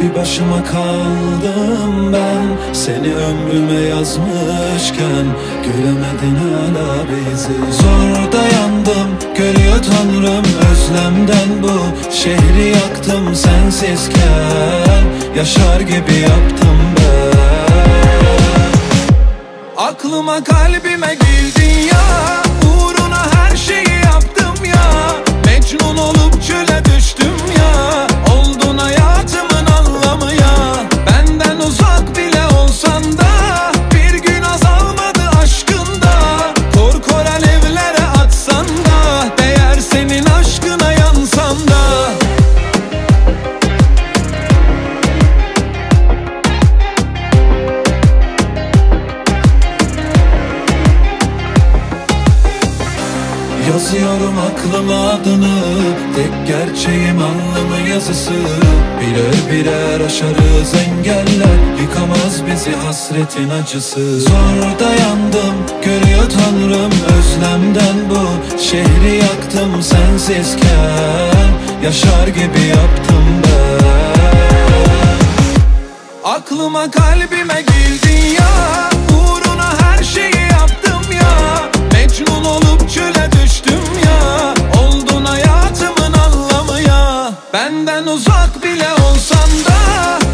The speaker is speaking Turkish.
Bir başıma kaldım ben, seni ömrüme yazmışken göremedin hala bizi. Zor dayandım, görüyor Tanrım özlemden bu şehri yaktım sensizken, yaşar gibi yaptım ben. Aklıma kalbime girdin ya, uğruna her şeyi yaptım ya. Mecnun olup çöle düştüm ya, oldun hayatımın anlamı ya. Benden uzak bile olsan da bir gün azalmadı aşkında. Korkor alevlere atsan da değer senin aşkına yansam da. Yazıyorum aklıma adını, tek gerçeğim alnımın yazısı. Birer birer aşarız engeller, yıkamaz bizi hasretin acısı. Zor dayandım, görüyor Tanrım özlemden bu şehri yaktım sensizken, yaşar gibi yaptım ben. Aklıma kalbime girdin ya, uğruna her şeyi yaptım ya. Mecnun olup çöle düştüm ya, oldun hayatımın anlamı ya. Benden uzak bile olsan da